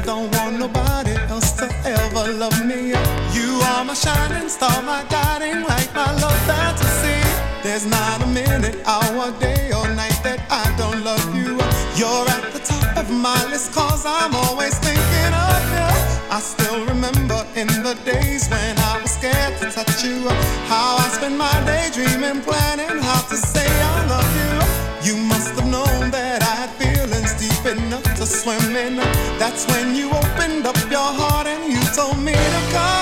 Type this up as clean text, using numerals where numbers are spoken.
don't want nobody else to ever love me. You are my shining star, my guiding light, my love fantasy. There's not a minute, hour, day or night that I don't love you. You're at the top of my list, cause I'm always thinking of you. I still remember in the days when I was scared to touch you, how I spent my day dreaming, planning how to say I love you. You must have known that I had feelings deep enough to swim in. That's when you opened up your heart and you told me to come.